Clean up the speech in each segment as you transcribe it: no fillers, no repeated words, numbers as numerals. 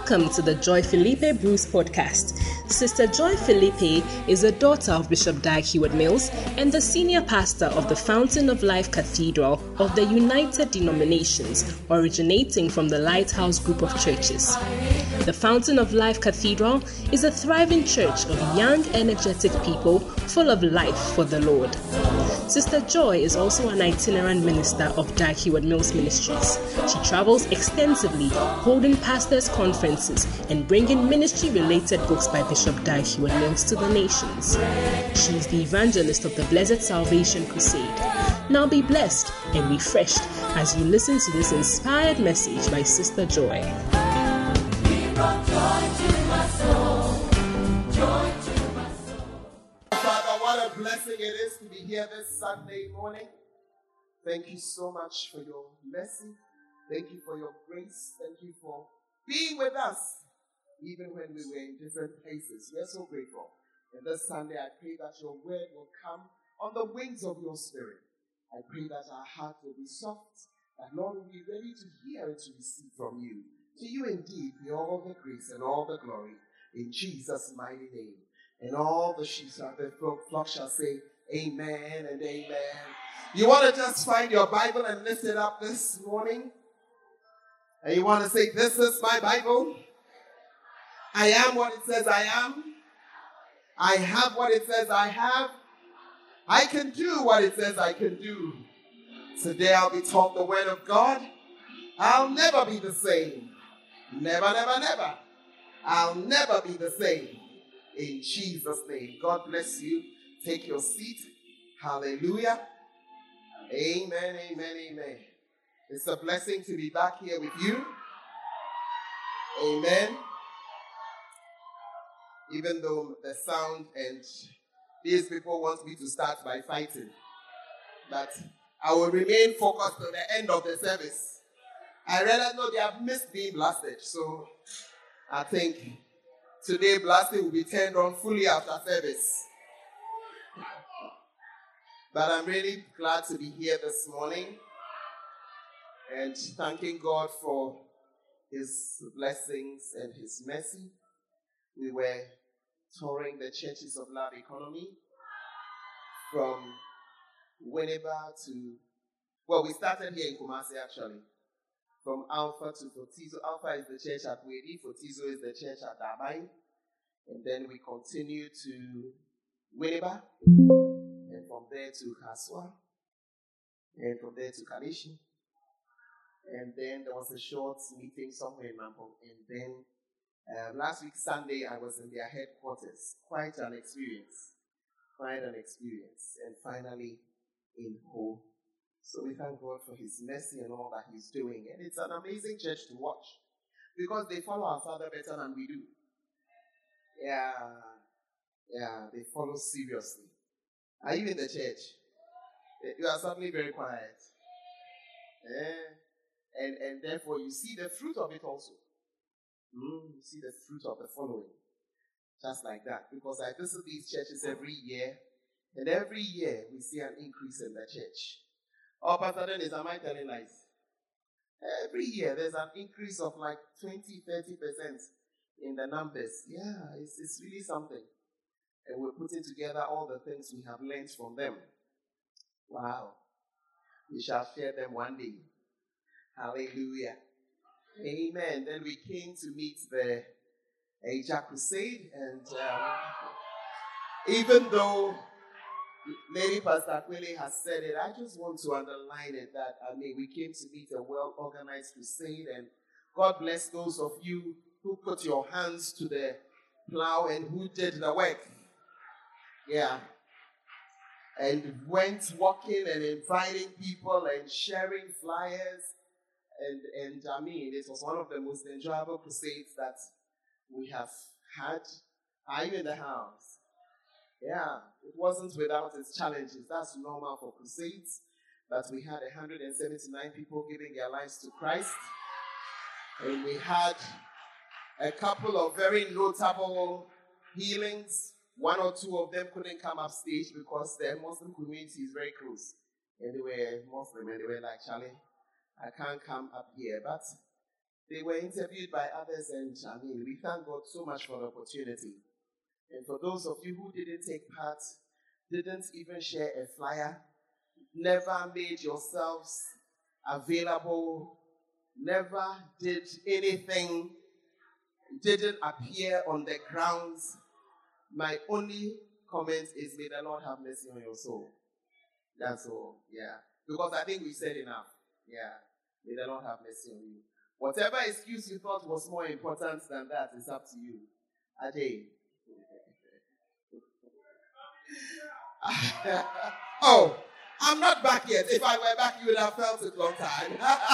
Welcome to the Joy Felipe Bruce podcast. Sister Joy Felipe is a daughter of Bishop Dag Heward-Mills and the senior pastor of the Fountain of Life Cathedral of the United Denominations, originating from the Lighthouse Group of Churches. The Fountain of Life Cathedral is a thriving church of young, energetic people full of life for the Lord. Sister Joy is also an itinerant minister of Dag Heward-Mills Ministries. She travels extensively, holding pastors' conferences and bringing ministry-related books by Bishop Dag Heward-Mills to the nations. She is the evangelist of the Blessed Salvation Crusade. Now be blessed and refreshed as you listen to this inspired message by Sister Joy. Father, what a blessing it is to be here this Sunday morning. Thank you so much for your mercy. Thank you for your grace. Thank you for being with us, even when we were in different places. We are so grateful. And this Sunday, I pray that your word will come on the wings of your spirit. I pray that our heart will be soft, that Lord will be ready to hear and to receive from you. To you indeed be all the grace and all the glory. In Jesus' mighty name. And all the sheep of the flock shall say, amen and amen. You want to just find your Bible and lift it up this morning? And you want to say, this is my Bible. I am what it says I am. I have what it says I have. I can do what it says I can do. Today I'll be taught the word of God. I'll never be the same. Never, never, never. I'll never be the same. In Jesus' name. God bless you. Take your seat. Hallelujah. Amen, amen, amen. It's a blessing to be back here with you. Amen. Even though the sound and these people want me to start by fighting. But I will remain focused to the end of the service. I realize no, they have missed being blasted. So I think today blasting will be turned on fully after service. But I'm really glad to be here this morning and thanking God for his blessings and his mercy. We were touring the Churches of Love Economy from Winneba to, well, we started here in Kumasi actually, from Alpha to Fortizo. Alpha is the church at Wedi, Fortizo is the church at Dabai, and then we continue to Winneba, and from there to Kaswa, and from there to Kalishi. And then there was a short meeting somewhere in Mampo. And then last week, Sunday, I was in their headquarters. Quite an experience. And finally, in Ho. So we thank God for his mercy and all that he's doing. And it's an amazing church to watch. Because they follow our Father better than we do. Yeah, they follow seriously. Are you in the church? You are suddenly very quiet. And therefore you see the fruit of it also. You see the fruit of the following. Just like that. Because I visit these churches every year. And every year we see an increase in the church. Oh, Pastor Dennis, am I telling lies? Every year there's an increase of like 20-30% in the numbers. Yeah, it's really something. And we're putting together all the things we have learned from them. Wow. We shall share them one day. Hallelujah. Amen. Then we came to meet the Asia Crusade. And even though Lady Pastor Kwele has said it, I just want to underline it that, we came to meet a well-organized crusade. And God bless those of you who put your hands to the plow and who did the work. Yeah. And went walking and inviting people and sharing flyers. And it was one of the most enjoyable crusades that we have had. Are you in the house? Yeah, it wasn't without its challenges. That's normal for crusades. But we had 179 people giving their lives to Christ. And we had a couple of very notable healings. One or two of them couldn't come up stage because the Muslim community is very close. And they were Muslim and they were like, Charlie, I can't come up here. But They were interviewed by others, and we thank God so much for the opportunity. And for those of you who didn't take part, didn't even share a flyer, never made yourselves available, never did anything, didn't appear on the grounds, my only comment is, may the Lord have mercy on your soul. That's all, yeah. Because I think we said enough. Yeah, may the Lord have mercy on you. Whatever excuse you thought was more important than that is up to you. Ade. Oh, I'm not back yet. If I were back, you would have felt it long time.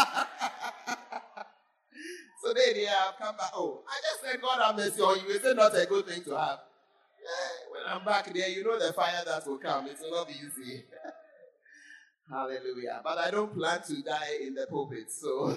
So then, I've come back. Oh, I just said God have mercy on you. Is it not a good thing to have? Yeah, when I'm back there, you know the fire that will come. It will not be easy. Hallelujah. But I don't plan to die in the pulpit, so.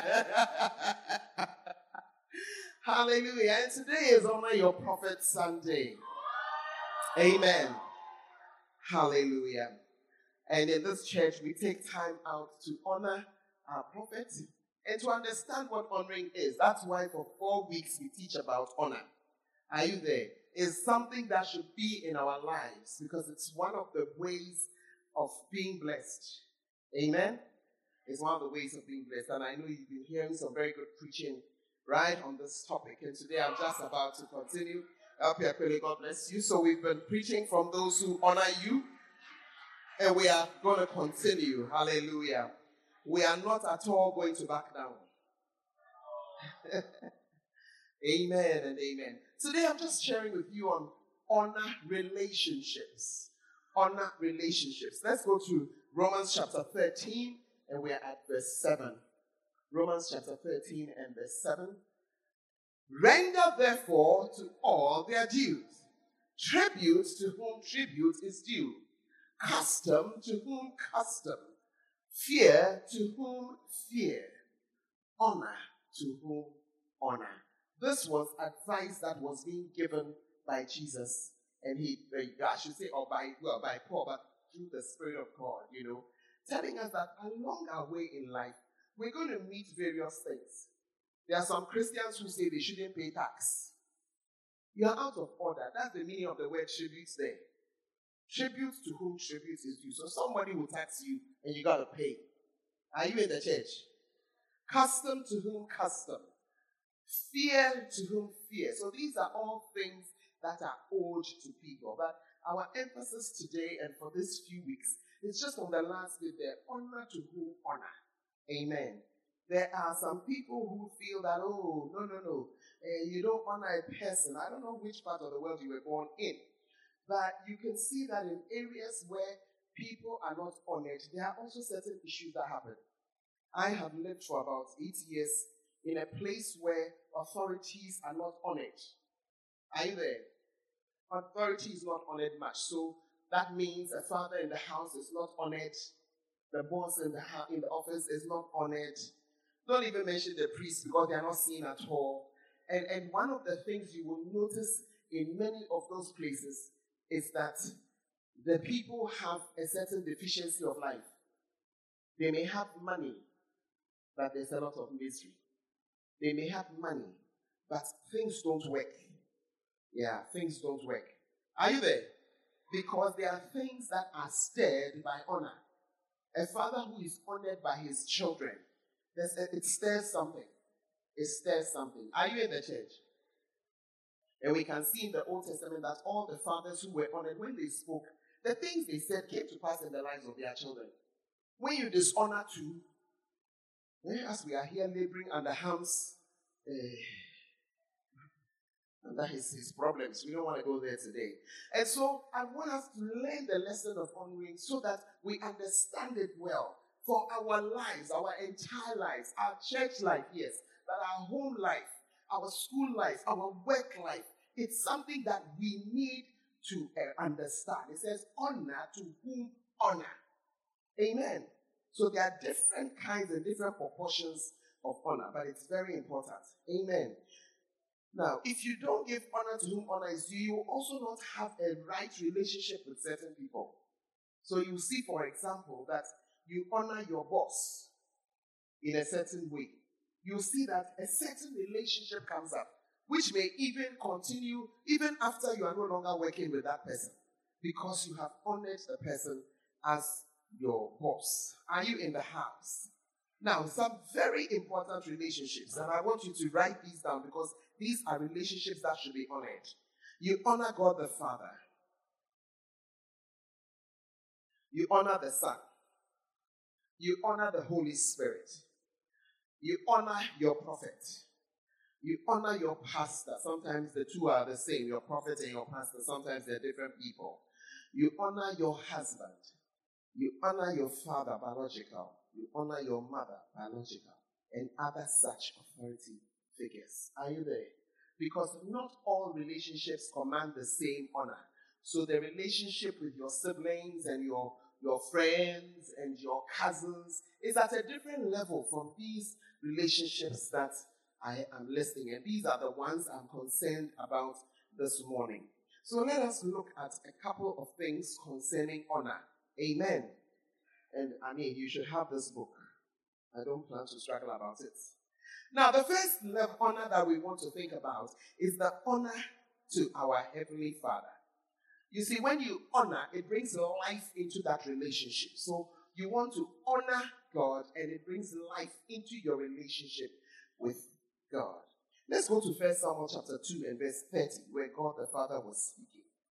Hallelujah. And today is Honor Your Prophet Sunday. Amen. Hallelujah. And in this church, we take time out to honor our prophet and to understand what honoring is. That's why for 4 weeks we teach about honor. Are you there? It's something that should be in our lives because it's one of the ways of being blessed. Amen? It's one of the ways of being blessed. And I know you've been hearing some very good preaching right on this topic. And today I'm just about to continue. God bless you. So we've been preaching from those who honor you. And we are going to continue. Hallelujah. We are not at all going to back down. Amen and amen. Today I'm just sharing with you on honor relationships. Honor relationships. Let's go to Romans chapter 13 and we're at verse 7. Romans chapter 13 and verse 7. Render therefore to all their dues. Tribute to whom tribute is due. Custom to whom custom. Fear to whom fear. Honor to whom honor. This was advice that was being given by Jesus. And I should say, by Paul, but through the Spirit of God, telling us that along our way in life, we're going to meet various things. There are some Christians who say they shouldn't pay tax. You are out of order. That's the meaning of the word tribute there. Tribute to whom tribute is due. So somebody will tax you and you got to pay. Are you in the church? Custom to whom custom. Fear to whom fear. So these are all things that are owed to people. But our emphasis today and for these few weeks is just on the last bit there. Honor to whom honor. Amen. There are some people who feel that, no. You don't honor a person. I don't know which part of the world you were born in. But you can see that in areas where people are not honored, there are also certain issues that happen. I have lived for about 8 years in a place where authorities are not honored. Are you there? Authority is not honored much. So that means a father in the house is not honored. The boss in the office is not honored. Don't even mention the priest because they are not seen at all. And one of the things you will notice in many of those places is that the people have a certain deficiency of life. They may have money, but there's a lot of misery. They may have money, but things don't work. Yeah, things don't work. Are you there? Because there are things that are stirred by honor. A father who is honored by his children, it stirs something. It stirs something. Are you in the church? And we can see in the Old Testament that all the fathers who were honored, when they spoke, the things they said came to pass in the lives of their children. When you dishonor too, as we are here laboring under Ham's, under his problems, we don't want to go there today. And so I want us to learn the lesson of honoring so that we understand it well for our lives, our entire lives, our church life, yes, but our home life, our school life, our work life. It's something that we need to understand. It says, honor to whom honor. Amen. So there are different kinds and different proportions of honor, but it's very important. Amen. Now, if you don't give honor to whom honor is due, you will also not have a right relationship with certain people. So you see, for example, that you honor your boss in a certain way. you'll see that a certain relationship comes up, which may even continue even after you are no longer working with that person, because you have honored the person as your boss. Are you in the house? Now, some very important relationships, and I want you to write these down because these are relationships that should be honored. You honor God the Father. You honor the Son. You honor the Holy Spirit. You honor your prophet. You honor your pastor. Sometimes the two are the same, your prophet and your pastor. Sometimes they're different people. You honor your husband. You honor your father, biological. You honor your mother, biological. And other such authority figures. Are you there? Because not all relationships command the same honor. So the relationship with your siblings and your friends and your cousins is at a different level from these relationships that I am listing. And these are the ones I'm concerned about this morning. So let us look at a couple of things concerning honor. Amen. And I mean, you should have this book. I don't plan to struggle about it. Now, the first level honor that we want to think about is the honor to our Heavenly Father. You see, when you honor, it brings life into that relationship. So you want to honor God, and it brings life into your relationship with God. Let's go to 1 Samuel chapter 2 and verse 30, where God the Father was speaking.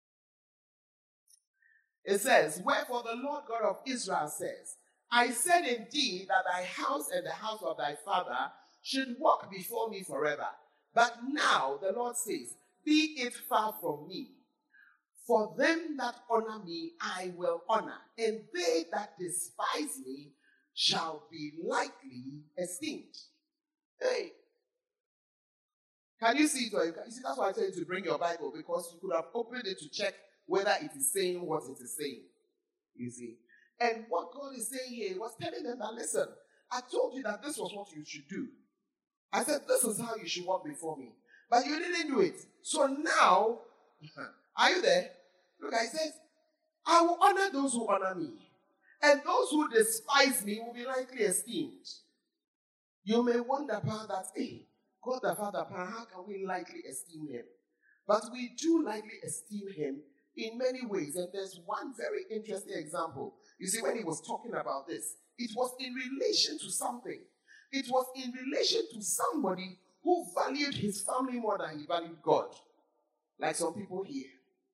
It says, "Wherefore the Lord God of Israel says, I said indeed that thy house and the house of thy father should walk before me forever. But now the Lord says, be it far from me. For them that honor me I will honor, and they that despise me shall be lightly esteemed." Hey. Can you see it? You see, that's why I tell you to bring your Bible, because you could have opened it to check whether it is saying what it is saying. You see? And what God is saying here was telling them that, listen, I told you that this was what you should do. I said, this is how you should walk before me. But you didn't do it. So now, are you there? Look, I said, I will honor those who honor me. And those who despise me will be lightly esteemed. You may wonder about that. Hey, God the Father, how can we lightly esteem him? But we do lightly esteem him in many ways. And there's one very interesting example. You see, when he was talking about this, it was in relation to something. It was in relation to somebody who valued his family more than he valued God. Like some people here.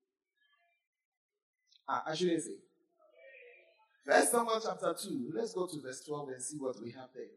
I shouldn't say. 1 Samuel chapter 2. Let's go to verse 12 and see what we have there.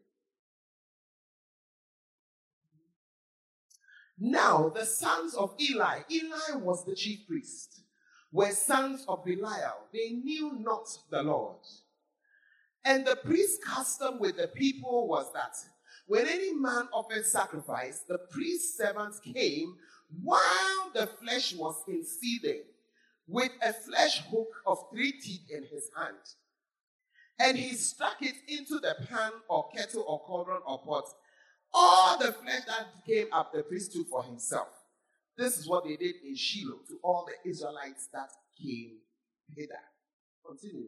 Now, the sons of Eli was the chief priest, were sons of Belial. They knew not the Lord. And the priest's custom with the people was that when any man offered sacrifice, the priest's servants came while the flesh was in seething, with a flesh hook of 3 teeth in his hand. And he struck it into the pan or kettle or cauldron or pot. All the flesh that came up, the priest took for himself. This is what they did in Shiloh to all the Israelites that came hither. Continue.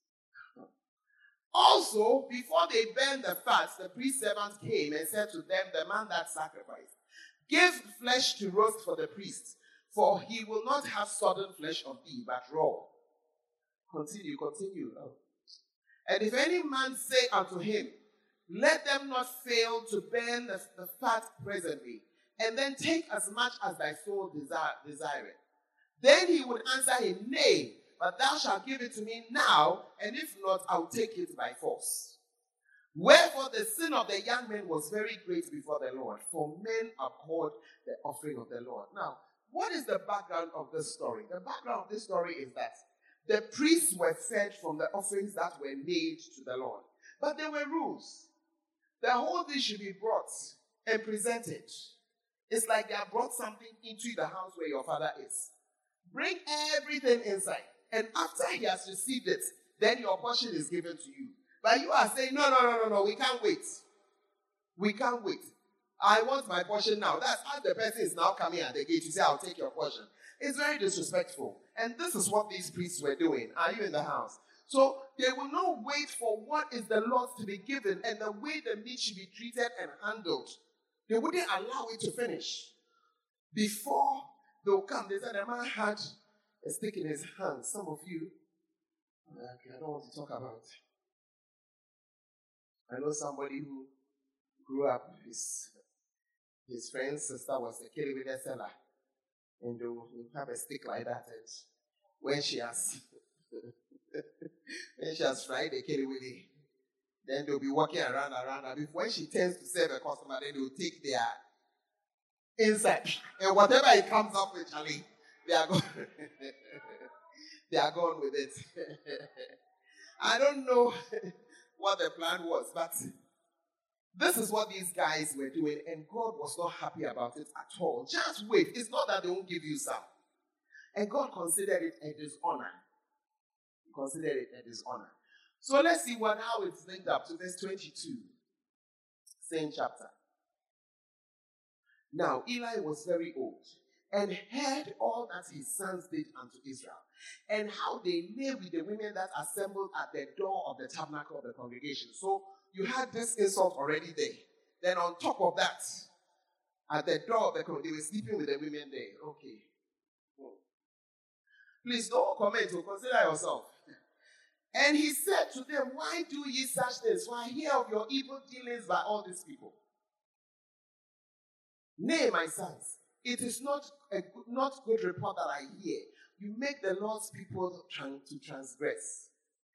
Also, before they burned the fats, the priest's servants came and said to them, the man that sacrificed, give flesh to roast for the priest, for he will not have sodden flesh of thee, but raw. Continue. Oh. And if any man say unto him, let them not fail to burn the fat presently, and then take as much as thy soul desireth. Then he would answer him, nay, but thou shalt give it to me now, and if not, I will take it by force. Wherefore the sin of the young men was very great before the Lord, for men abhorred the offering of the Lord. Now, what is the background of this story? The background of this story is that the priests were fed from the offerings that were made to the Lord. But there were rules. The whole thing should be brought and presented. It's like they have brought something into the house where your father is. Bring everything inside. And after he has received it, then your portion is given to you. But you are saying, no, we can't wait. We can't wait. I want my portion now. That's as the person is now coming at the gate. You say, I'll take your portion. It's very disrespectful. And this is what these priests were doing. Are you in the house? So they will not wait for what is the Lord's to be given and the way the meat should be treated and handled. They wouldn't allow it to finish. Before they'll come, they said a man had a stick in his hand. Some of you, I don't want to talk about. I know somebody who grew up, his friend's sister was a kelewele seller. And they'll have a stick like that. And when she has fried the kelewele, then they'll be walking around. And when she turns to serve a customer, then they'll take their inside. And whatever it comes up with, Charlie, they are gone. They are gone with it. I don't know what the plan was, but this is what these guys were doing, and God was not happy about it at all. Just wait. It's not that they won't give you some. And God considered it a dishonor. He considered it a dishonor. So let's see how it's linked up to verse 22. Same chapter. Now, Eli was very old and heard all that his sons did unto Israel, and how they lay with the women that assembled at the door of the tabernacle of the congregation. So you had this insult already there. Then on top of that, at the door of the congregation, they were sleeping with the women there. Okay. Please don't comment, or consider yourself. And he said to them, why do ye such things? For I hear of your evil dealings by all these people. Nay, my sons, it is not good report that I hear. You make the Lord's people trying to transgress.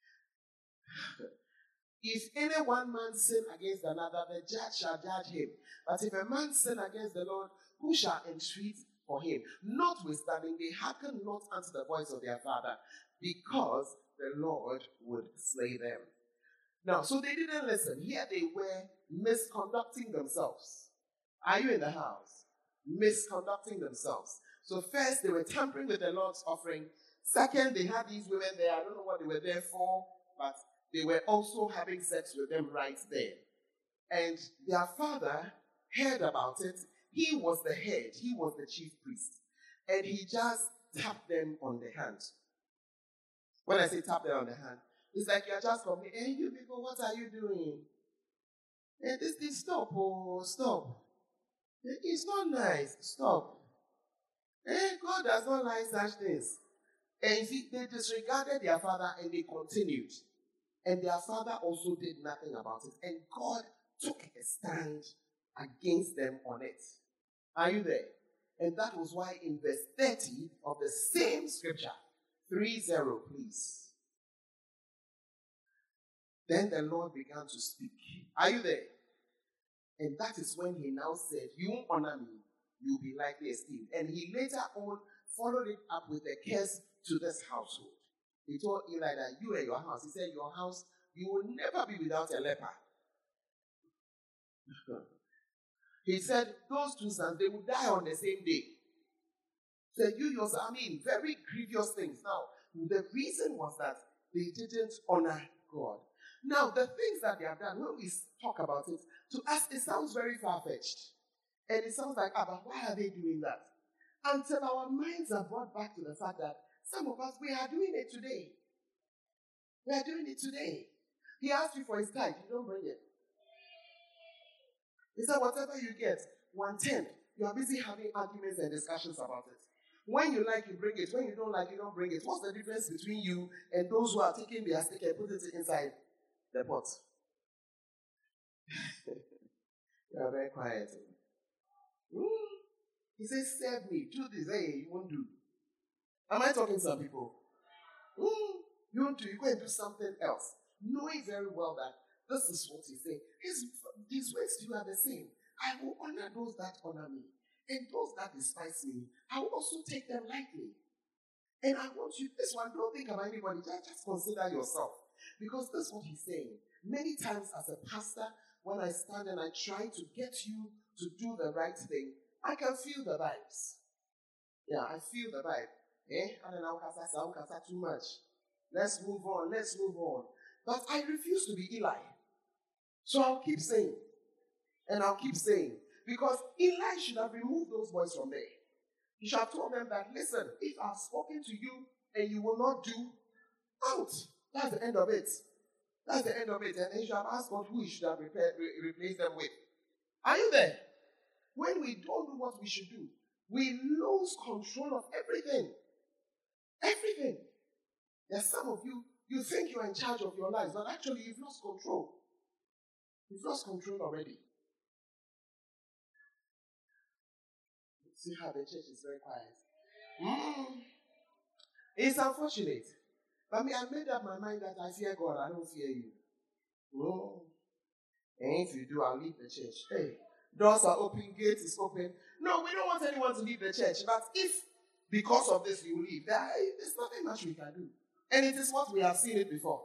If any one man sin against another, the judge shall judge him. But if a man sin against the Lord, who shall entreat for him? Notwithstanding, they hearken not unto the voice of their father, because the Lord would slay them. Now, so they didn't listen. Here they were misconducting themselves. Are you in the house? Misconducting themselves. So first, they were tampering with the Lord's offering. Second, they had these women there. I don't know what they were there for, but they were also having sex with them right there. And their father heard about it. He was the head. He was the chief priest. And he just tapped them on the hand. When I say tap them on the hand, it's like you're just complaining, hey, you people, what are you doing? And this thing, stop, oh, stop. It's not nice. Stop. God does not like such things. And you see, they disregarded their father and they continued. And their father also did nothing about it. And God took a stand against them on it. Are you there? And that was why in verse 30 of the same scripture, 30, please. Then the Lord began to speak. Are you there? And that is when he now said, you won't honor me, you'll be lightly esteemed. And he later on followed it up with a curse to this household. He told Eli that you and your house, he said, your house, you will never be without a leper. He said, those two sons, they will die on the same day. He said, you yourself, very grievous things. Now, the reason was that they didn't honor God. Now, the things that they have done, when we talk about it, to us, it sounds very far-fetched. And it sounds like, but why are they doing that? Until our minds are brought back to the fact that some of us, we are doing it today. We are doing it today. He asked you for his tithe, you don't bring it. He said, whatever you get, 1/10, you are busy having arguments and discussions about it. When you like, you bring it. When you don't like, you don't bring it. What's the difference between you and those who are taking their stick and put it inside the pot? You are very quiet. He says, serve me, do this. Hey, you won't do. Am I talking to some people? You won't do. You go and do something else. Knowing very well that this is what he's saying. His words to you are the same. I will honor those that honor me. And those that despise me, I will also take them lightly. And I want you, this one, don't think about anybody. Just consider yourself. Because this is what he's saying. Many times as a pastor, when I stand and I try to get you to do the right thing, I can feel the vibes. Yeah, I feel the vibe. I don't know, too much. Let's move on. But I refuse to be Eli. So I'll keep saying. And I'll keep saying. Because Eli should have removed those boys from there. He should have told them that, listen, if I've spoken to you and you will not do, out. That's the end of it. That's the end of it. And then you should have asked God who you should have replaced them with. Are you there? When we don't do what we should do, we lose control of everything. Everything. There's some of you, you think you're in charge of your lives, but actually you've lost control. You've lost control already. See how the church is very quiet. It's unfortunate. But I made up my mind that I fear God, I don't fear you. No. And if you do, I'll leave the church. Hey, doors are open, gates is open. No, we don't want anyone to leave the church. But if because of this you leave, there's nothing much we can do. And it is what we have seen it before.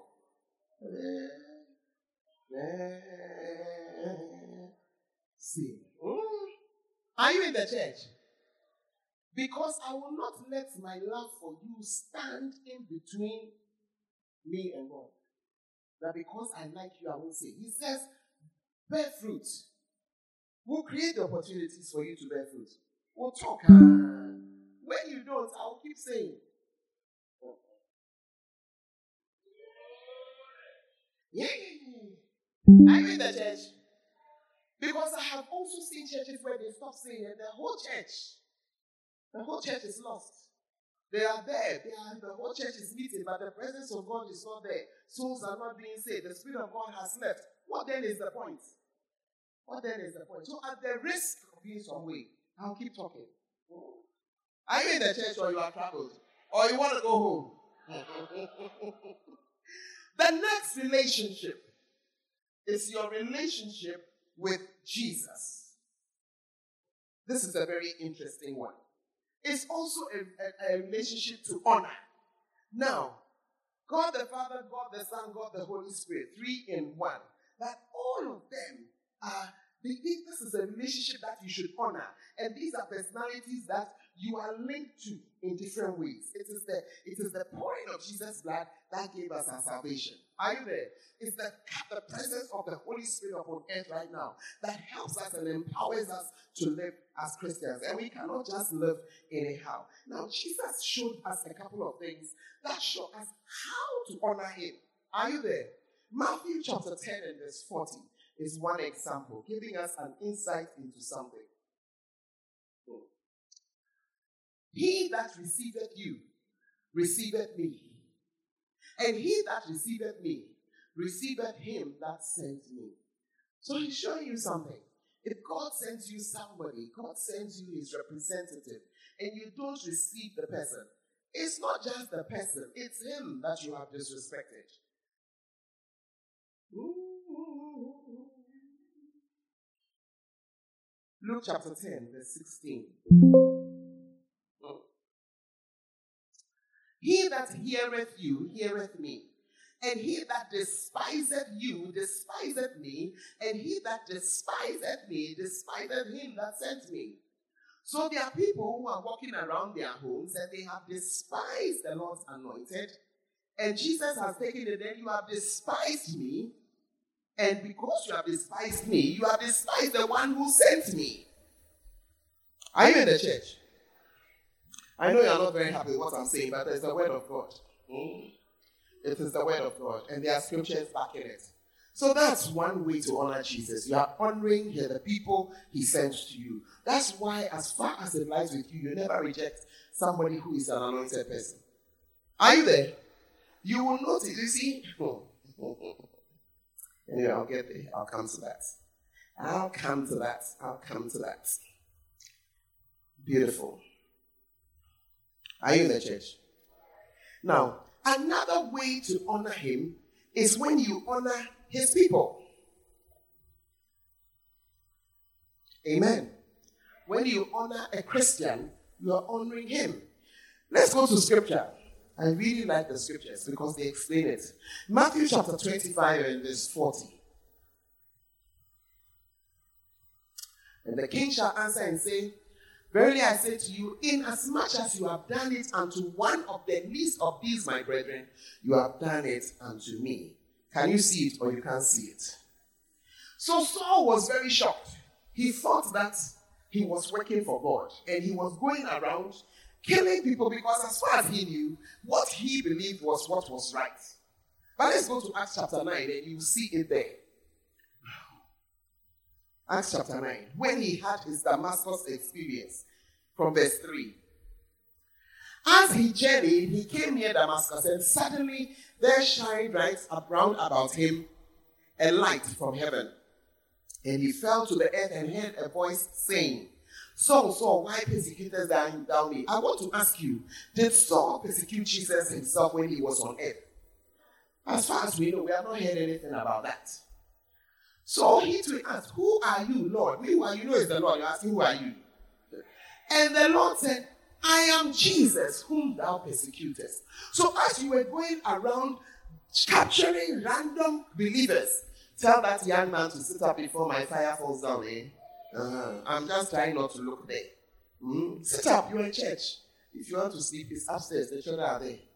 See. Are you in the church? Because I will not let my love for you stand in between me and God. That because I like you, I won't say. He says, bear fruit. We'll create the opportunities for you to bear fruit. We'll talk. When you don't, I'll keep saying. Yeah. I'm in the church. Because I have also seen churches where they stop saying it. The whole church is lost. They are there. The whole church is meeting, but the presence of God is not there. Souls are not being saved. The Spirit of God has left. What then is the point? So at the risk of being some way, I'll keep talking. Are you in the church or you are traveled? Or you want to go home? The next relationship is your relationship with Jesus. This is a very interesting one. It's also a relationship to honor. Now, God the Father, God the Son, God the Holy Spirit, 3 in 1. That all of them are, this is a relationship that you should honor. And these are personalities that you are linked to in different ways. It is the pouring of Jesus' blood that gave us our salvation. Are you there? It's the presence of the Holy Spirit upon earth right now that helps us and empowers us to live as Christians. And we cannot just live anyhow. Now, Jesus showed us a couple of things that show us how to honor him. Are you there? Matthew chapter 10 and verse 40 is one example, giving us an insight into something. He that receiveth you, receiveth me. And he that receiveth me, receiveth him that sent me. So he's showing you something. If God sends you somebody, God sends you his representative, and you don't receive the person, it's not just the person, it's him that you have disrespected. Luke chapter 10, verse 16. He that heareth you, heareth me. And he that despiseth you, despiseth me. And he that despiseth me, despiseth him that sent me. So there are people who are walking around their homes and they have despised the Lord's anointed. And Jesus has taken it, then you have despised me. And because you have despised me, you have despised the one who sent me. Are you in the church? I know you are not very happy with what I'm saying, but it's the word of God. It is the word of God, and there are scriptures backing it. So that's one way to honor Jesus. You are honoring the people he sends to you. That's why, as far as it lies with you, you never reject somebody who is an anointed person. Are you there? You will notice, you see? Anyway, I'll get there. I'll come to that. Beautiful. Are you in the church? Now, another way to honor him is when you honor his people. Amen. When you honor a Christian, you are honoring him. Let's go to scripture. I really like the scriptures because they explain it. Matthew chapter 25 and verse 40. And the king shall answer and say, verily I say to you, inasmuch as you have done it unto one of the least of these, my brethren, you have done it unto me. Can you see it or you can't see it? So Saul was very shocked. He thought that he was working for God and he was going around killing people because as far as he knew, what he believed was what was right. But let's go to Acts chapter 9 and you see it there. Acts chapter 9. When he had his Damascus experience, from verse 3. As he journeyed, he came near Damascus, and suddenly there shined right round about him a light from heaven. And he fell to the earth and heard a voice saying, Saul, Saul, why persecutest thou me? I want to ask you, did Saul persecute Jesus himself when he was on earth? As far as we know, we have not heard anything about that. So he too asked, who are you, Lord? Meanwhile, you know it's the Lord. You're asking, who are you? And the Lord said, I am Jesus, whom thou persecutest. So as you were going around capturing random believers, tell that young man to sit up before my fire falls down. I'm just trying not to look there. Sit up, you're in church. If you want to sleep, it's upstairs. The children are there.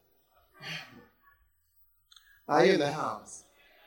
Are you in the house?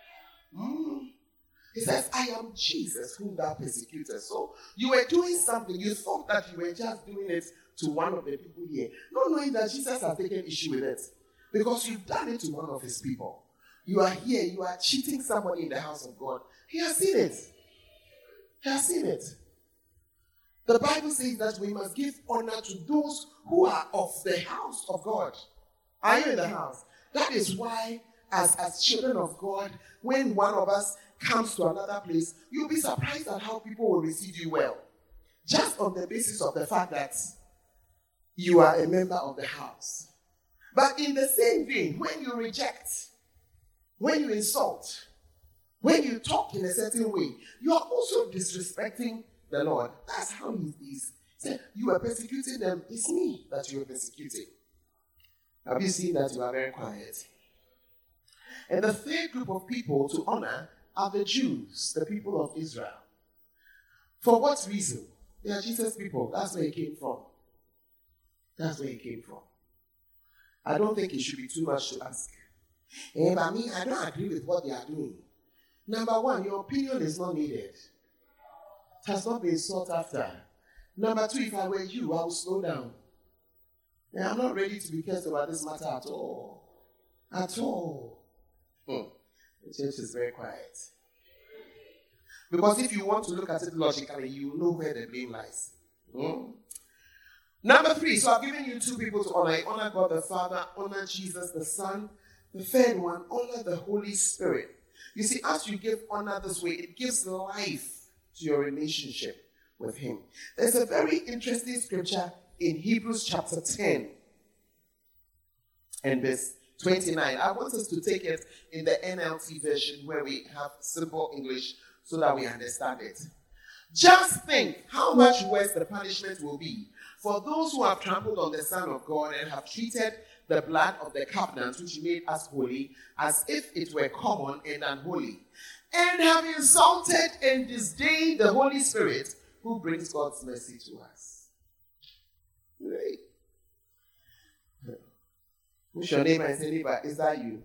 He says, I am Jesus whom thou persecutest. So you were doing something. You thought that you were just doing it to one of the people here, not knowing that Jesus has taken issue with it. Because you've done it to one of his people. You are here, you are cheating somebody in the house of God. He has seen it. He has seen it. The Bible says that we must give honor to those who are of the house of God. Are you in the house? That is why, as children of God, when one of us comes to another place, you'll be surprised at how people will receive you well. Just on the basis of the fact that you are a member of the house. But in the same vein, when you reject, when you insult, when you talk in a certain way, you are also disrespecting the Lord. That's how he is. Say, you are persecuting them. It's me that you are persecuting. Have you seen that you are very quiet? And the third group of people to honor are the Jews, the people of Israel. For what reason? They are Jesus' people. That's where he came from. That's where he came from. I don't think it should be too much to ask. But me, I don't agree with what they are doing. Number one, your opinion is not needed. It has not been sought after. Number two, if I were you, I would slow down. And I'm not ready to be cursed about this matter at all. At all. The church is very quiet. Because if you want to look at it logically, you know where the blame lies. Number three, so I've given you two people to honor. Honor God the Father, honor Jesus the Son. The third one, honor the Holy Spirit. You see, as you give honor this way, it gives life to your relationship with him. There's a very interesting scripture in Hebrews chapter 10 and verse 29. I want us to take it in the NLT version where we have simple English so that we understand it. Just think how much worse the punishment will be for those who have trampled on the Son of God and have treated the blood of the covenant which made us holy as if it were common and unholy, and have insulted and disdained the Holy Spirit who brings God's mercy to us. Right? Who's your neighbor and say, neighbor, is that you?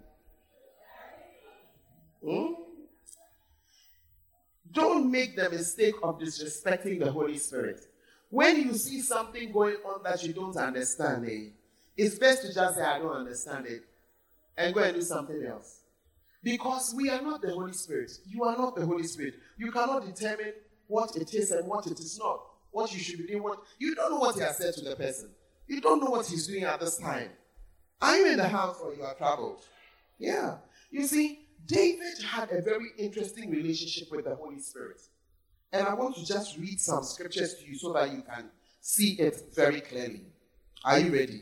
Don't make the mistake of disrespecting the Holy Spirit. When you see something going on that you don't understand, it's best to just say, I don't understand it, and go and do something else. Because we are not the Holy Spirit. You are not the Holy Spirit. You cannot determine what it is and what it is not. What you should be doing. You don't know what he has said to the person. You don't know what he's doing at this time. Are you in the house or you are troubled? Yeah. You see, David had a very interesting relationship with the Holy Spirit. And I want to just read some scriptures to you so that you can see it very clearly. Are you ready?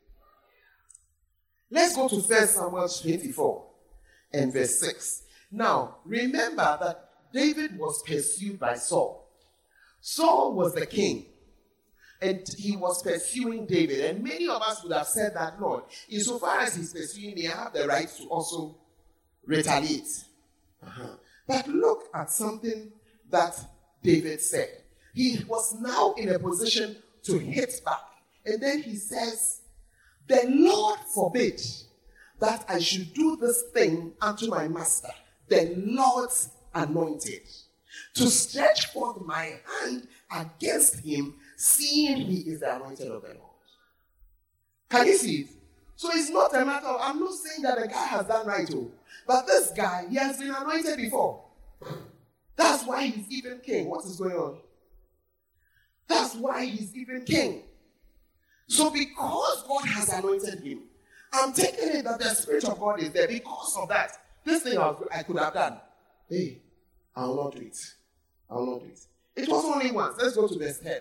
Let's go to 1 Samuel 24 and verse 6. Now, remember that David was pursued by Saul. Saul was the king, and he was pursuing David. And many of us would have said that, Lord, insofar as he's pursuing me, I have the right to also retaliate. But look at something that David said. He was now in a position to hit back. And then he says, the Lord forbid that I should do this thing unto my master, the Lord's anointed, to stretch forth my hand against him, seeing he is the anointed of the Lord. Can you see it? So it's not a matter of, I'm not saying that the guy has done right, but this guy, he has been anointed before. That's why he's even king. What is going on? That's why he's even king. So because God has anointed him, I'm taking it that the Spirit of God is there. Because of that, this thing I could have done. Hey, I will not do it. I will not do it. It was only once. Let's go to verse 10.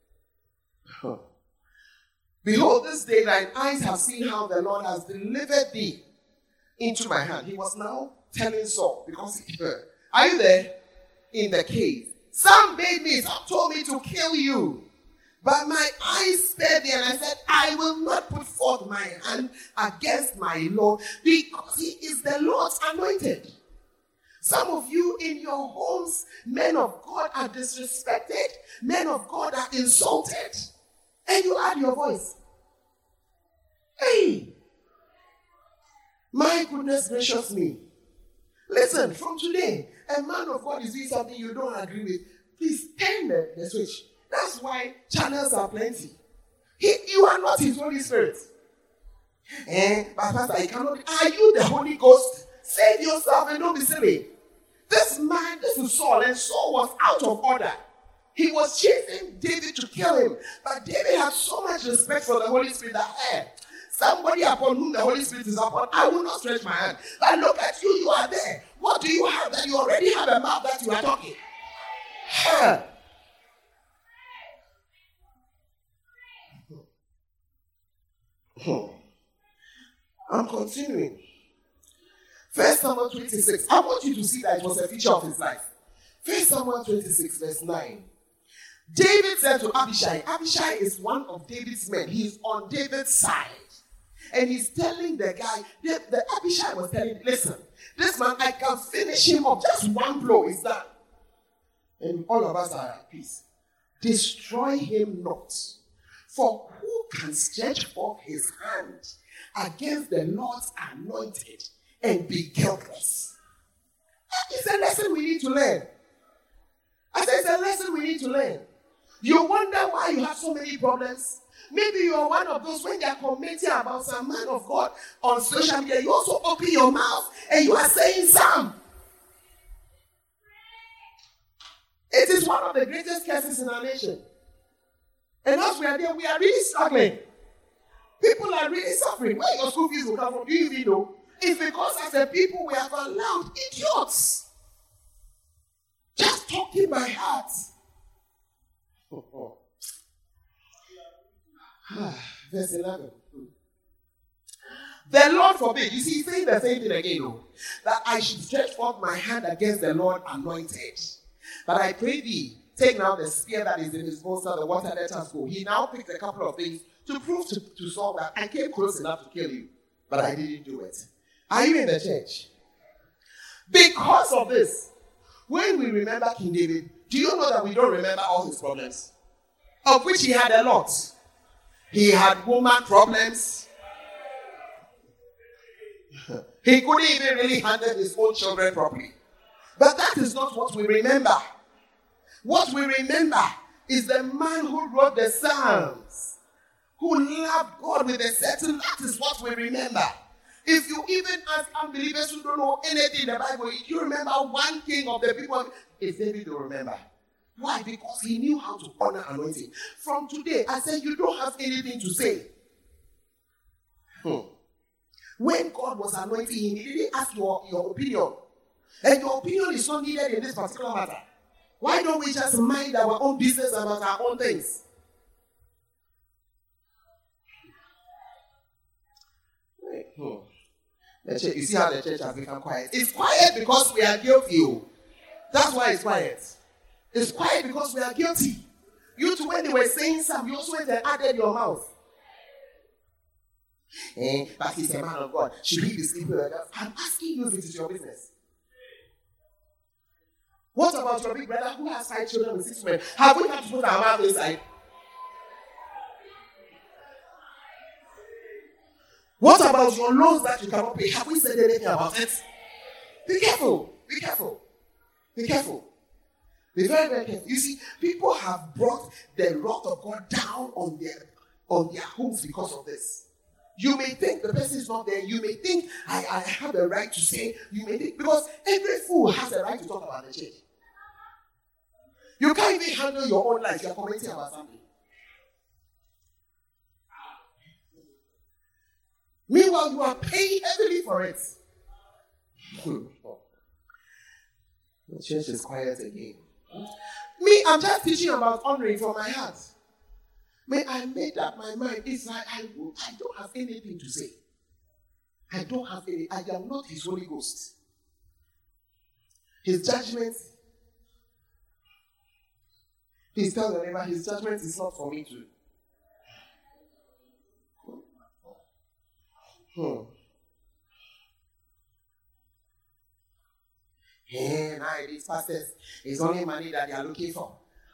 Behold, this day thine eyes have seen how the Lord has delivered thee into my hand. He was now telling Saul, because are you there? In the cave. Some bade me, some told me to kill you. But my eyes spared thee, and I said, I will not put forth my hand against my Lord, because he is the Lord's anointed. Some of you in your homes, men of God are disrespected, men of God are insulted, and you add your voice. Hey, my goodness gracious me. Listen, from today, a man of God is doing something you don't agree with. Please turn the switch. That's why channels are plenty. You are not his Holy Spirit. But Pastor, you cannot. Are you the Holy Ghost? Save yourself and don't be silly. This man, this is Saul, and Saul was out of order. He was chasing David to kill him. But David had so much respect for the Holy Spirit that, somebody upon whom the Holy Spirit is upon, I will not stretch my hand. But look at you, you are there. What do you have that you already have a mouth that you are talking? I'm continuing. 1 Samuel 26. I want you to see that it was a feature of his life. 1 Samuel 26, verse 9. David said to Abishai, Abishai is one of David's men. He is on David's side. And he's telling the guy, the Abishai was telling him, listen, this man, I can finish him up. Just one blow is done. And all of us are at peace. Destroy him not. For who can stretch forth his hand against the Lord's anointed and be guiltless? It's a lesson we need to learn. I said it's a lesson we need to learn. You wonder why you have so many problems? Maybe you are one of those, when they are commenting about some man of God on social media, you also open your mouth and you are saying some. It is one of the greatest curses in our nation. And as we are there, we are really struggling. People are really suffering. Where your school fees will come from, do you even know? It's because as a people we have allowed idiots just talking by heart. Verse 11. The Lord forbid. You see, he's saying the same thing again, that I should stretch forth my hand against the Lord anointed. But I pray thee, take now the spear that is in his bolster, the water, let us go. He now picked a couple of things to prove to Saul that I came close enough to kill you, but I didn't do it. Are you in the church? Because of this, when we remember King David, do you know that we don't remember all his problems? Of which he had a lot. He had woman problems. He couldn't even really handle his own children properly. But that is not what we remember. What we remember is the man who wrote the Psalms, who loved God with a certain, that is what we remember. If you even ask unbelievers who don't know anything in the Bible, if you remember one king of the people, it's David to remember. Why? Because he knew how to honor anointing. From today, I said you don't have anything to say. When God was anointing him, he didn't ask your opinion. And your opinion is not needed in this particular matter. Why don't we just mind our own business about our own things? The church, you see how the church has become quiet. It's quiet because we are guilty. That's why it's quiet. It's quiet because we are guilty. You too, when they were saying some, you also went and added your mouth. But he's a man of God. Should he be sleeping like that? I'm asking you if it is your business. What about your big brother who has 5 children with 6 women? Have we had to put our mouth inside? What about your loans that you cannot pay? Have we said anything about it? Be careful. Be careful. Be careful. Be very, very careful. You see, people have brought the wrath of God down on their homes because of this. You may think the person is not there. You may think I have a right to say. You may think, because every fool has a right to talk about the church. You can't even handle your own life. You are commenting about something. Meanwhile, you are paying heavily for it. The church is quiet again. Me, I'm just teaching about honoring from my heart. I made up my mind. It's like I don't have anything to say. I don't have any. I am not his Holy Ghost. His judgment. Please tell the neighbor, his judgment is not for me to. Hey, now these pastors, it's only money that they are looking for.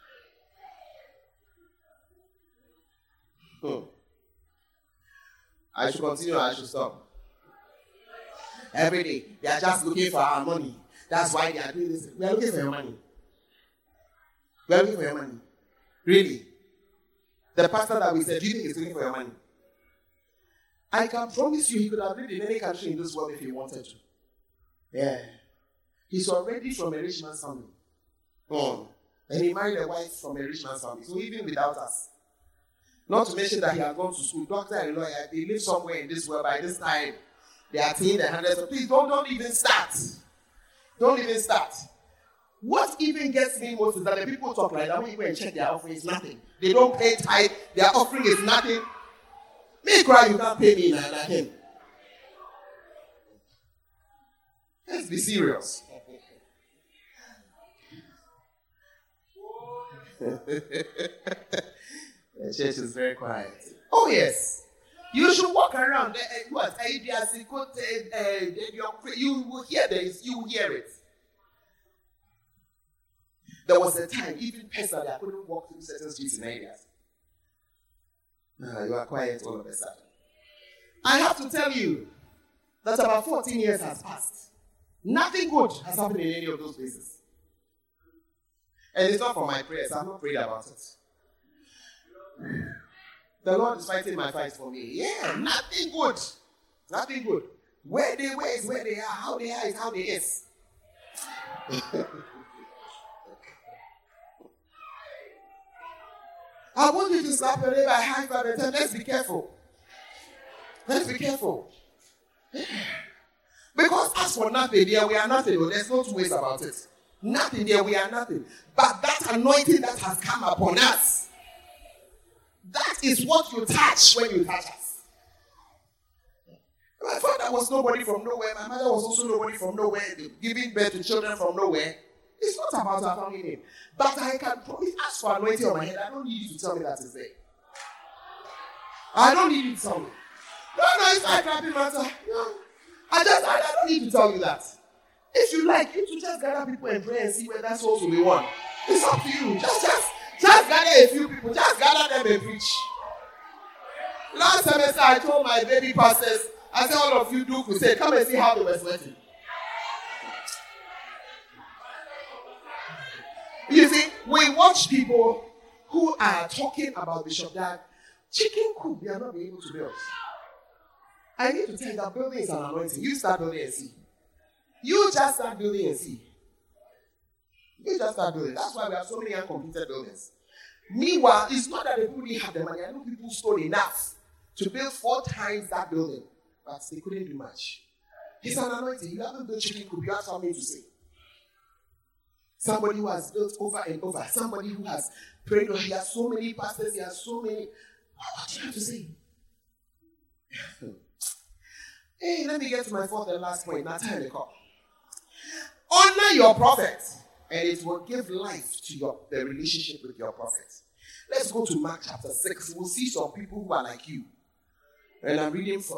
I should continue or I should stop? Every day, they are just looking for our money. That's why they are doing this. We are looking for your money. We are looking for your money. Really? The pastor that we said, do you think he's looking for your money? I can promise you he could have lived in any country in this world if he wanted to. Yeah. He's already from a rich man's family. And he married a wife from a rich man's family. So even without us. Not to mention that he has gone to school, doctor and lawyer. They live somewhere in this world. By this time, they are seeing the hundreds of. Please don't even start. Don't even start. What even gets me most is that the people talk like that. When you go and check their offering, it's nothing. They don't pay tithe. Their offering is nothing. Me cry, you can't pay me like him. Let's be serious. The church is very quiet. Oh yes. You should walk around. You will hear this. You will hear it. There was a time, even personally, I couldn't walk through certain streets in areas. You are quiet all of a sudden. I have to tell you that about 14 years has passed. Nothing good has happened in any of those places. And it's not for my prayers. I'm not prayed about it. The Lord is fighting my fight for me. Yeah, nothing good. Nothing good. Where they were is where they are. How they are is how they is. I want you to slap your neighbor high five and tell them, let's be careful. Let's be careful. Because as for nothing, there we are nothing. There's no two ways about it. Nothing there, we are nothing. But that anointing that has come upon us, that is what you touch when you touch us. My father was nobody from nowhere. My mother was also nobody from nowhere. Giving birth to children from nowhere. It's not about our family name. But I can promise, as for anointing on my head, I don't need you to tell me that it's there. I don't need you to tell me. No, it's not a happy matter. No. I don't need to tell you that. If you like, you to just gather people and pray and see where that souls will be won. It's up to you. Just gather a few people. Just gather them and preach. Last semester, I told my baby pastors, I said, all of you do crusade. Come and see how they were sweating. You see, we watch people who are talking about Bishop Dag. Chicken coop, they are not being able to build. I need to tell you that building is an anointing. You start building and see. You just start building and see. You just start building. That's why we have so many uncompleted buildings. Meanwhile, it's not that the people didn't have the money. I know people stole enough to build 4 times that building. But they couldn't do much. It's an anointing. You haven't built chicken coop. You have something to say. Somebody who has built over and over. Somebody who has prayed. He has so many pastors. He has so many. What do you have to say? Hey, let me get to my 4th and last point. Now time to call. Honor your prophet, and it will give life to the relationship with your prophet. Let's go to Mark chapter 6. We'll see some people who are like you. And I'm reading from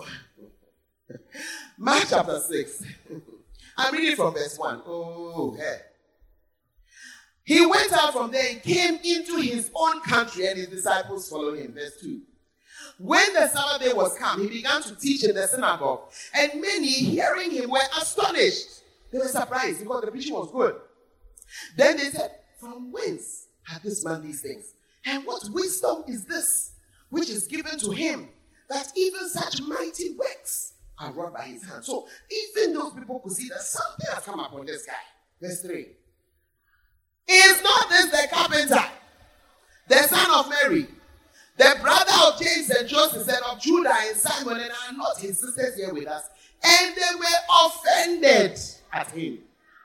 Mark chapter 6. I'm reading from verse 1. Oh, yeah. He went out from there and came into his own country, and his disciples followed him. Verse 2. When the Sabbath day was come, he began to teach in the synagogue, and many hearing him were astonished. They were surprised because the preaching was good. Then they said, from whence had this man these things? And what wisdom is this which is given to him that even such mighty works are wrought by his hand. So even those people could see that something has come upon this guy. Verse 3. Is not this the carpenter, the son of Mary, the brother of James and Joseph, and of Judah and Simon, and are not his sisters here with us? And they were offended at him.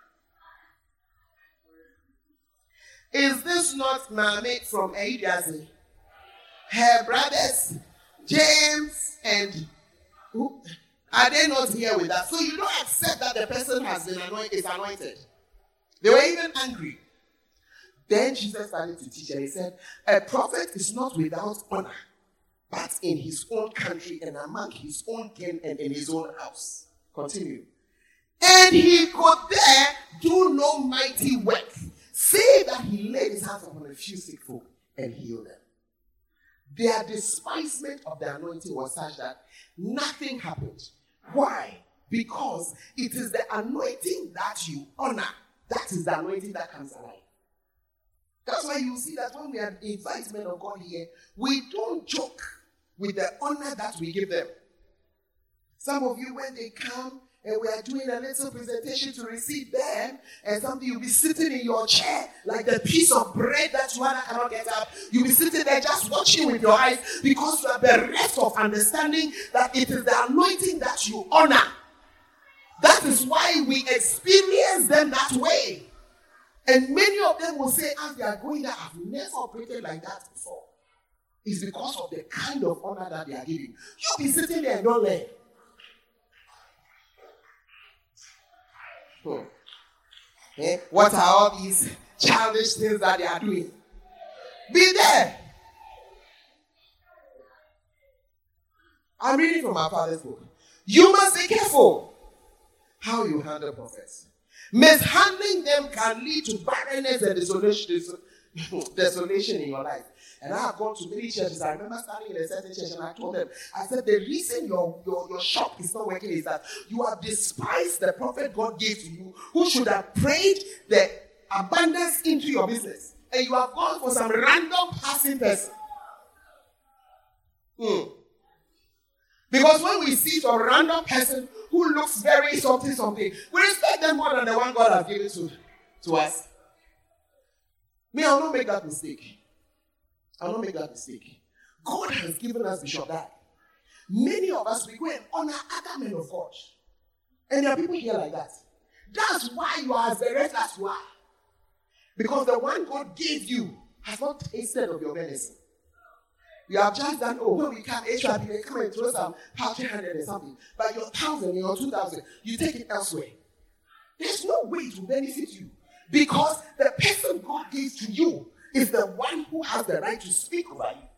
Is this not Mary from Adiazi? Her brothers, James and who? Are they not here with us? So you don't accept that the person is anointed. They were even angry. Then Jesus started to teach and he said, a prophet is not without honor, but in his own country and among his own kin and in his own house. Continue. And he could there do no mighty work, save that he laid his hands upon a few sick folk and healed them. Their despisement of the anointing was such that nothing happened. Why? Because it is the anointing that you honor. That is the anointing that comes alive. That's why you see that when we invite men of God here, we don't joke with the honor that we give them. Some of you, when they come and we are doing a little presentation to receive them, and something, you'll be sitting in your chair like the piece of bread that you cannot get up. You'll be sitting there just watching with your eyes because you have the rest of understanding that it is the anointing that you honor. That is why we experience them that way. And many of them will say, as they are going there, I've never operated like that before. It's because of the kind of honor that they are giving. You'll be sitting there and don't learn. What are all these childish things that they are doing? Be there. I'm reading from our father's book. You must be careful how you handle prophets. Mishandling them can lead to barrenness and desolation in your life. And I have gone to many churches. I remember standing in a certain church and I told them, I said, the reason your shop is not working is that you have despised the prophet God gave to you, who should have prayed the abundance into your business. And you have gone for some random passing person. Because when we see some random person who looks very something, we respect them more than the one God has given to us. Me, I'll not make that mistake. I'll not make that mistake. God has given us Bishop Dag. Many of us, we go and honor other men of God. And there are people here like that. That's why you are as direct as you are. Because the one God gave you has not tasted of your medicine. You have just done, when we come, HRP, they come and throw some 100 or something. But your 1,000, your 2,000, you take it elsewhere. There's no way it will benefit you. Because the person God gave to you is the one who has the right to speak over you.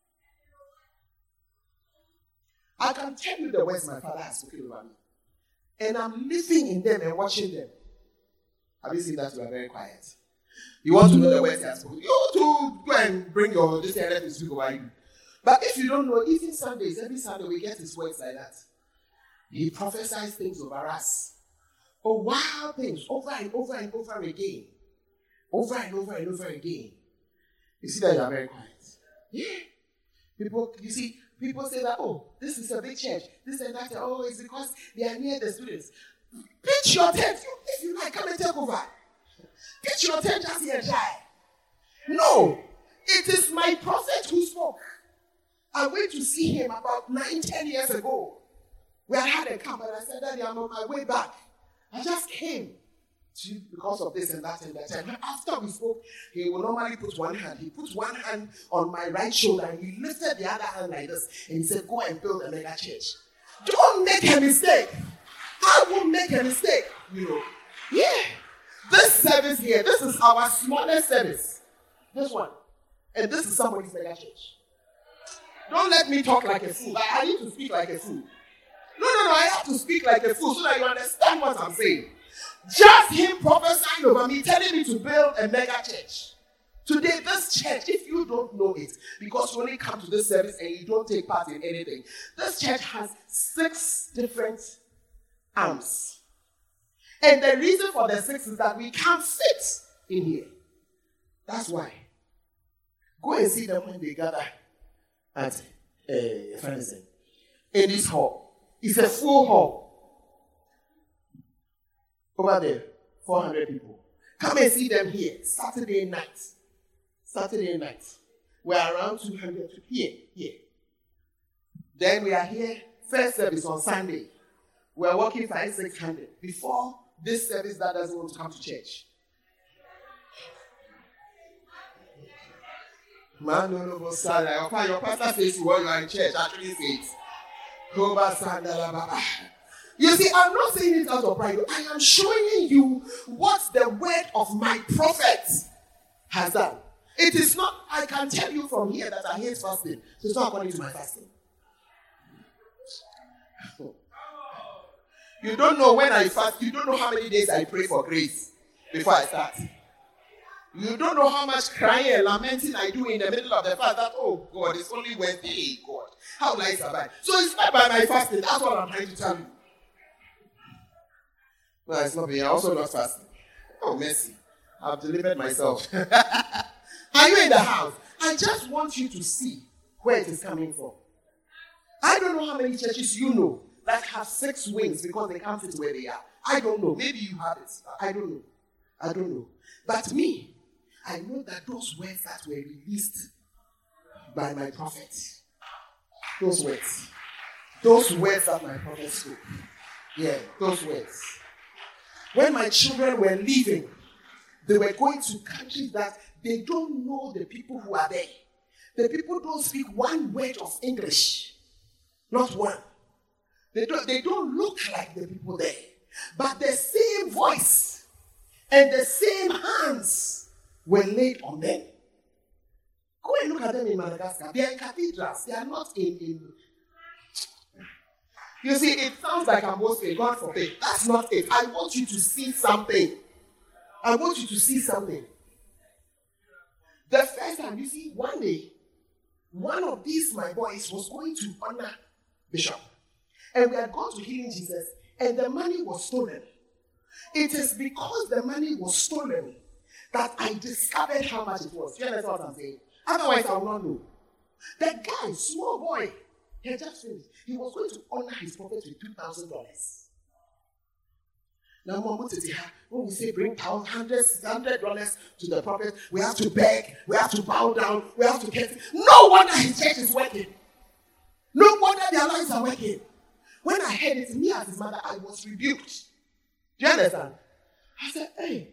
I can tell you the words my father has spoken over me. And I'm living in them and watching them. Have you seen that? You are very quiet. You want to know the words he has spoken. You too go and bring your this and to speak over you. But if you don't know, even Sundays, every Sunday we get his words like that. He prophesies things over us. Oh, wild things over and over and over again. Over and over and over again. You see that you are very quiet. Yeah. People say that, oh, this is a big church. This and that. Oh, it's because they are near the students. Pitch your tent. If you like, come and take over. Pitch your tent just here and die. No. It is my prophet who spoke. I went to see him about 9-10 years ago. We had a camp and I said, Daddy, I'm on my way back. I just came because of this and that and that. And after we spoke, he will normally put one hand. He put one hand on my right shoulder and he lifted the other hand like this. And he said, go and build a mega church. Don't make a mistake. I won't make a mistake. You know. Yeah. This service here, this is our smallest service. This one. And this is somebody's mega church. Don't let me talk like a fool. I need to speak like a fool. No, I have to speak like a fool so that you understand what I'm saying. Just him prophesying over me, telling me to build a mega church. Today, this church, if you don't know it, because you only come to this service and you don't take part in anything, this church has 6 different arms. And the reason for the 6 is that we can't fit in here. That's why. Go and see them when they gather at in this hall. It's a full hall. Over there, 400 people. Come and see them here, Saturday night. Saturday night. We're around 200 here. Then we are here, first service on Sunday. We're working 500-600. Before this service that doesn't want to come to church. Man, no, your pastor says what you are in church actually says. You see, I'm not saying it out of pride. I am showing you what the word of my prophet has done. It is not, I can tell you from here that I hate fasting. So it's not according to my fasting. You don't know when I fast. You don't know how many days I pray for grace before I start. You don't know how much crying and lamenting I do in the middle of the fast. That, oh God, it's only Wednesday, God. How will I survive? So it's not by my fasting. That's what I'm trying to tell you. No, it's not me. I'm also not fasting. Oh, mercy. I've delivered myself. Are you in the house? I just want you to see where it is coming from. I don't know how many churches you know that have 6 wings because they can't fit where they are. I don't know. Maybe you have it. I don't know. But me, I know that those words that were released by my prophet, those words that my prophet spoke, those words. When my children were leaving, they were going to countries that they don't know the people who are there. The people don't speak one word of English. Not one. They don't look like the people there. But the same voice and the same hands were laid on them. Go and look at them in Madagascar. They are in cathedrals. They are not in. You see, it sounds like I'm boasting. God forbid. That's not it. I want you to see something. The first time, you see, one day, one of these, my boys, was going to honor Bishop. And we had gone to Healing Jesus, and the money was stolen. It is because the money was stolen that I discovered how much it was. Do you understand what I'm saying? Otherwise, I would not know. The guy, small boy, he had just finished. He was going to honor his prophet with $2,000. Now, when we say bring $100 to the prophet, we have to beg, we have to bow down, we have to get. No wonder his church is working. No wonder their lives are working. When I heard it, me as his mother, I was rebuked. Do you understand? I said, hey,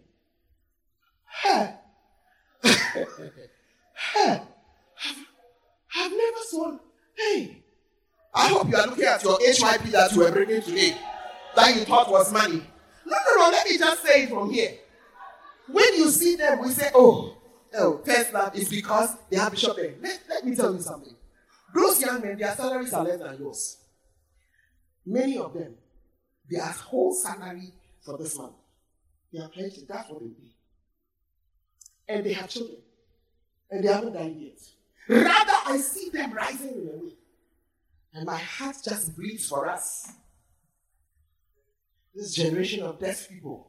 I've never saw, hey, I hope you are looking at your HYP that you were bringing today, that you thought was money. No, let me just say it from here. When you see them, we say, oh, first love is because they have Bishop there. Let me tell you something. Those young men, their salaries are less than yours. Many of them, their whole salary for this month, they are pledged. That's what they pay. And they have children. And they haven't died yet. Rather, I see them rising in a way. And my heart just bleeds for us. This generation of deaf people.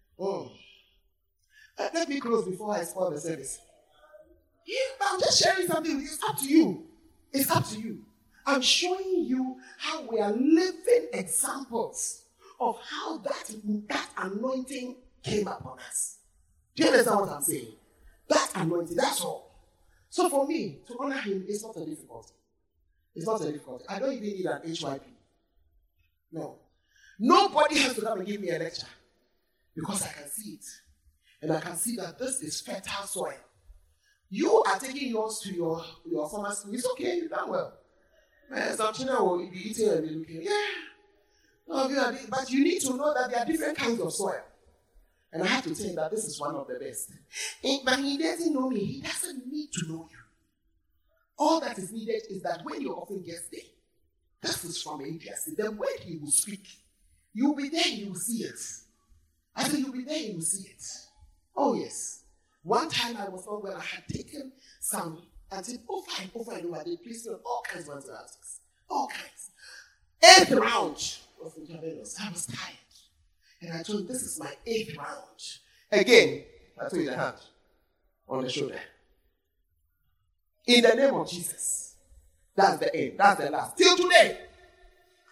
Let me close before I spoil the service. I'm just sharing something with you. It's up to you. It's up to you. I'm showing you how we are living examples of how that anointing came upon us. Do you understand what I'm saying? That anointing, that's all. So for me, to honor him is not a difficulty. It's not a difficulty. I don't even need an HYP. No. Nobody has to come and give me a lecture because I can see it. And I can see that this is fertile soil. You are taking yours to your former school. It's okay, you've done well. Some children will be eating and be looking. Yeah. But you need to know that there are different kinds of soil. And I have to tell you that this is one of the best. But he doesn't know me. He doesn't need to know you. All that is needed is that when your offering gets there, this is from APSC, the word he will speak. You'll be there, you will see it. I said, you'll be there, you will see it. Oh, yes. One time I was on where I had taken some and said, over and over, they placed on all kinds of antibiotics. All kinds. 8th round was intravenous. I was tired. And I told him, this is my 8th round. Again, I told you the hand on the shoulder. In the name of Jesus. That's the end. That's the last. Till today.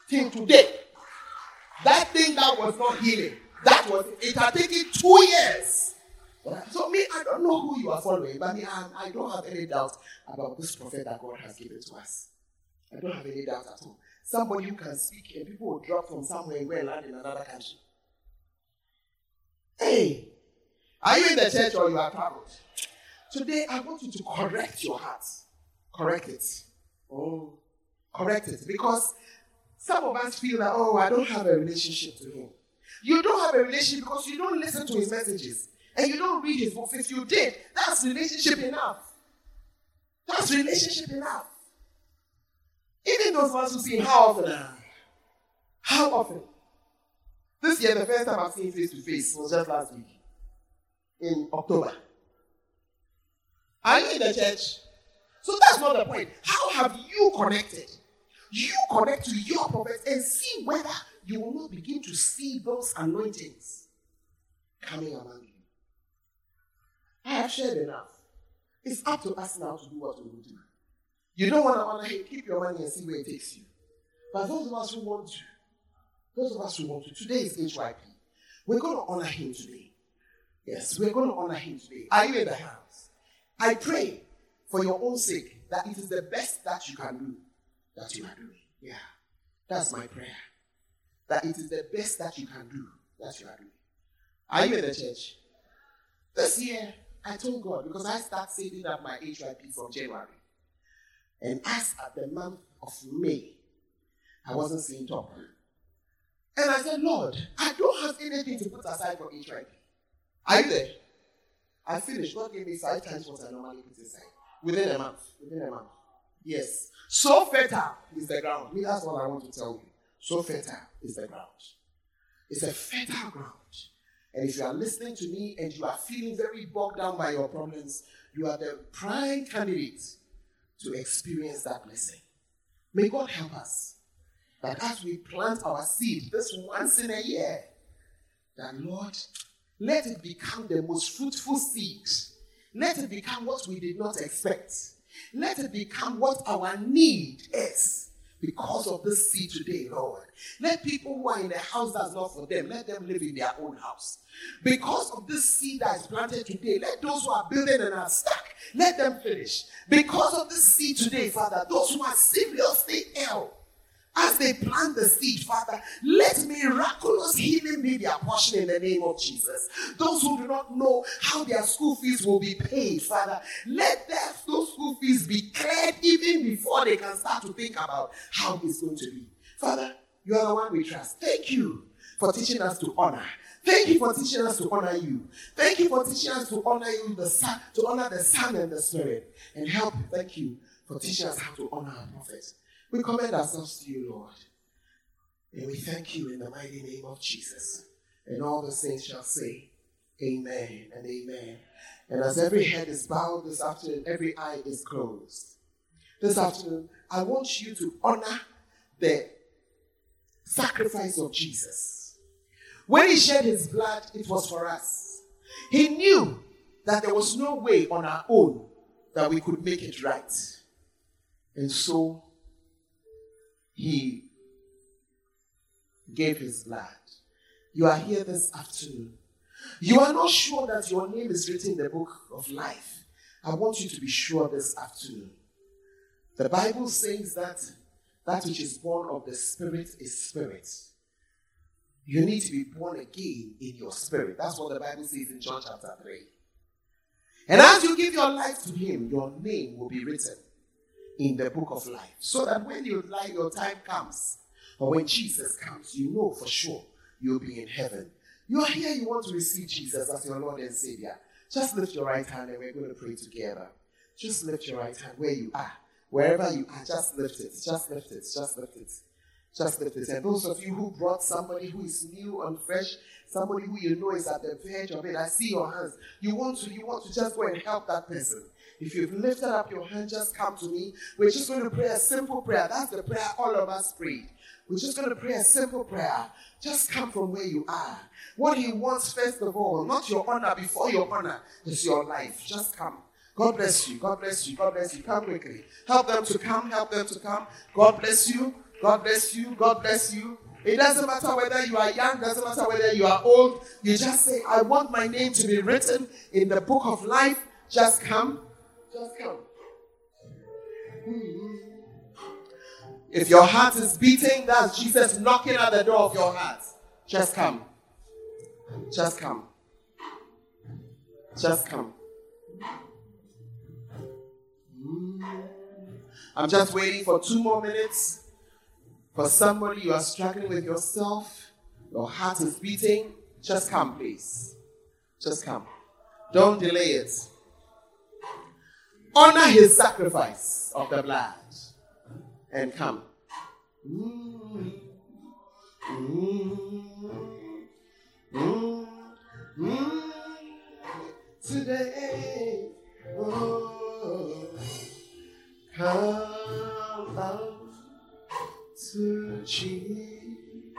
till today. That thing that was not healing, it had taken 2 years. So me, I don't know who you are following, but I don't have any doubt about this prophet that God has given to us. I don't have any doubt at all. Somebody who can speak and people will drop from somewhere and go and land in another country. Hey, are you in the church or you are traveled? Today, I want you to correct your heart. Correct it. Oh, correct it. Because some of us feel that, I don't have a relationship to him. You don't have a relationship because you don't listen to his messages. And you don't read his books. If you did, that's relationship enough. That's relationship enough. Even those ones who see him, how often? How often? This year, the first time I've seen face to face was just last week. In October. Are you in the church? So that's not the point. How have you connected? You connect to your prophets and see whether you will not begin to see those anointings coming among you. I have shared enough. It's up to us now to do what we will do. You don't want to honor him, keep your money and see where it takes you. But those of us who want to, today is HYP. We're going to honor him today. Yes, we're going to honor him today. Are you in the house? I pray for your own sake that it is the best that you can do that you are doing. Yeah, that's my prayer. That it is the best that you can do that you are doing. Are you in the church? This year, I told God, because I start saving up my HYP from January. And as at the month of May, I wasn't seeing top. And I said, Lord, I don't have anything to put aside for HYP. Are you there? I finished. God gave me 5 times what I normally put aside. Within a month. Yes. So fertile is the ground. Me, that's what I want to tell you. So fertile is the ground. It's a fertile ground. And if you are listening to me and you are feeling very bogged down by your problems, you are the prime candidate to experience that blessing. May God help us that as we plant our seed this once in a year, that Lord, let it become the most fruitful seed. Let it become what we did not expect. Let it become what our need is. Because of this seed today, Lord. Let people who are in a house that's not for them, let them live in their own house. Because of this seed that is planted today, let those who are building and are stuck, let them finish. Because of this seed today, Father, those who are seriously ill, as they plant the seed, Father, let miraculous healing be their portion in the name of Jesus. Those who do not know how their school fees will be paid, Father, let those school fees be cleared even before they can start to think about how it's going to be. Father, you are the one we trust. Thank you for teaching us to honor. Thank you for teaching us to honor you. Thank you for teaching us to honor you, the Son, to honor the Son and the Spirit. And help, thank you for teaching us how to honor our prophets. We commend ourselves to you, Lord. And we thank you in the mighty name of Jesus. And all the saints shall say, amen and amen. And as every head is bowed this afternoon, every eye is closed. This afternoon, I want you to honor the sacrifice of Jesus. When he shed his blood, it was for us. He knew that there was no way on our own that we could make it right. And so, he gave his blood. You are here this afternoon. You are not sure that your name is written in the book of life. I want you to be sure this afternoon. The Bible says that that which is born of the Spirit is spirit. You need to be born again in your spirit. That's what the Bible says in John chapter 3. And as you give your life to him, your name will be written in the book of life, so that when your time comes, or when Jesus comes, you know for sure you'll be in heaven. You are here, you want to receive Jesus as your Lord and Savior. Just lift your right hand and we're going to pray together. Just lift your right hand where you are. Wherever you are, just lift it. Just lift it. Just lift it. Just lift it. And those of you who brought somebody who is new and fresh, somebody who you know is at the verge of it, I see your hands. You want to just go and help that person. If you've lifted up your hand, just come to me. We're just going to pray a simple prayer. That's the prayer all of us prayed. We're just going to pray a simple prayer. Just come from where you are. What he wants, first of all, not your honor before your honor, is your life. Just come. God bless you. God bless you. God bless you. Come quickly. Help them to come. Help them to come. God bless you. God bless you. God bless you. It doesn't matter whether you are young, doesn't matter whether you are old. You just say, I want my name to be written in the book of life. Just come. Just come. If your heart is beating, that's Jesus knocking at the door of your heart. Just come. Just come. Just come. I'm just waiting for 2 more minutes. For somebody, you are struggling with yourself. Your heart is beating. Just come, please. Just come. Don't delay it. Honor his sacrifice of the blood. And come. Today, oh, come out to Jesus.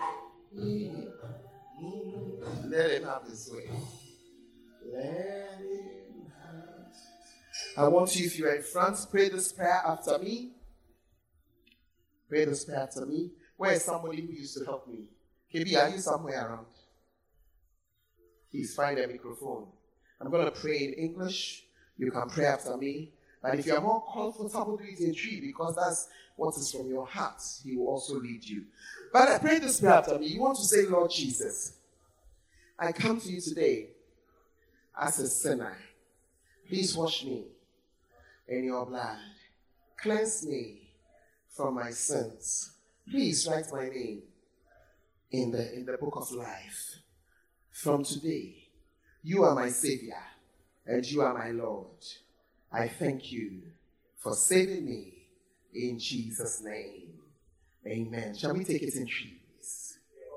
Let him have his way. Let him have. I want you, if you're in front, pray this prayer after me. Pray this prayer after me. Where is somebody who used to help me? KB, are you somewhere around? Please find a microphone. I'm going to pray in English. You can pray after me. But if you're more comfortable, do it in Twi, because that's what is from your heart. He will also lead you. But I pray this prayer after me. You want to say, Lord Jesus, I come to you today as a sinner. Please wash me in your blood. Cleanse me from my sins. Please write my name in the book of life. From today, you are my Savior and you are my Lord. I thank you for saving me in Jesus' name. Amen. Shall we take it in trees?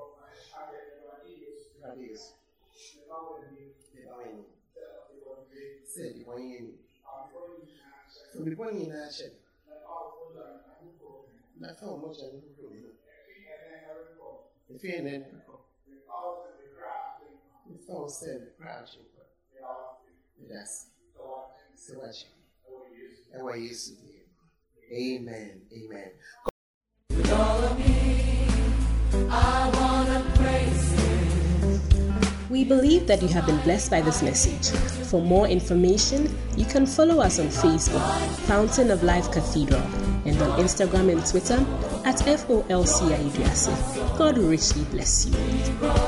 Amen. Amen. With all of me, I wanna praise Him. We believe that you have been blessed by this message. For more information, you can follow us on Facebook, Fountain of Life Cathedral, and on Instagram and Twitter at FOLCIUDRC. God richly bless you.